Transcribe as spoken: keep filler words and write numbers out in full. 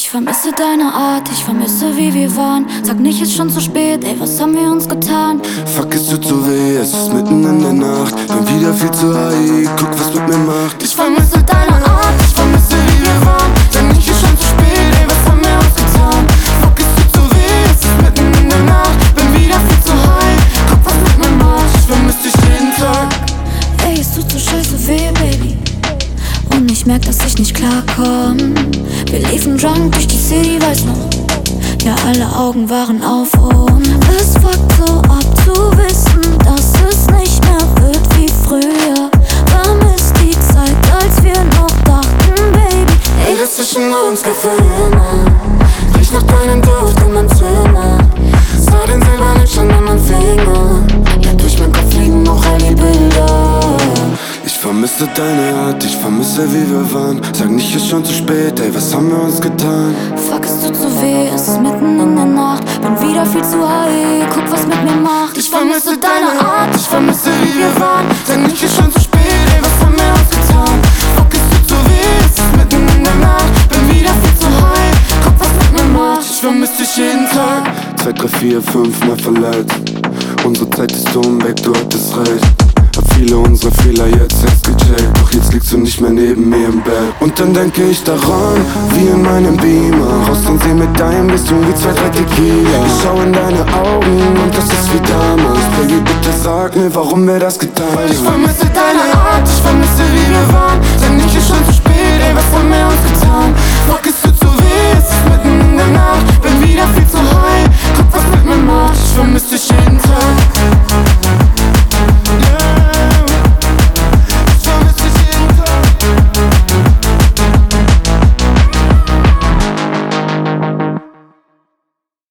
Ich vermisse deine Art, ich vermisse wie wir waren. Sag nicht, ist schon zu spät, ey, was haben wir uns getan? Fuck, es tut so weh, es ist mitten in der Nacht. Bin wieder viel zu high, guck, was mit mir macht. Ich vermisse deine Art, ich vermisse wie wir waren. Sag nicht, ist schon zu spät, ey, was haben wir uns getan? Fuck, es tut so weh, es ist mitten in der Nacht. Bin wieder viel zu high, guck, was mit mir macht. Ich vermisse dich jeden Tag. Ey, es tut so scheiße weh, Baby. Und ich merk, dass ich nicht klarkomm. Wir liefen drunk durch die City, weiß noch. Ja, alle Augen waren auf uns. Es fuckt so ab zu wissen, dass es nicht mehr wird wie früher. Vermisst die Zeit, als wir noch dachten, Baby. Ey, das zwischen uns geht für immer. Riech nach deinem Duft in meinem Zimmer. Sah den silbernen schon an meinem Finger. Ja, durch meinen Kopf fliegen noch all die Bilder. Ich vermisse deine Art, ich vermisse wie wir waren. Sag nicht, ist schon zu spät, ey, was haben wir uns getan? Fuck, es tut so weh, es ist mitten in der Nacht. Bin wieder viel zu high, guck, was mit mir macht. Ich vermisse deine Art, ich vermisse wie wir waren. Sag nicht, ist schon zu spät, ey, was haben wir uns getan? Fuck, es tut so weh, es ist mitten in der Nacht. Bin wieder viel zu high, guck, was mit mir macht. Ich vermisse dich jeden Tag. Zwei, drei, vier, fünf Mal verletzt. Unsere Zeit ist um, Babe, du hattest recht. Hab viele unserer Fehler jetzt erst gecheckt. Doch jetzt liegst du nicht mehr neben mir im Bett. Und dann denke ich daran, wie in meinem Beamer. Raus und seh mit deinem bist du wie zwei, drei Tequila. Ich schau in deine Augen und das ist wie damals. Baby, bitte sag mir, warum wir das getan haben. Ich vermisse deine Art, ich vermisse wie wir waren. Sag nicht, ist schon zu spät, ey, was haben wir uns getan? Fuck, ist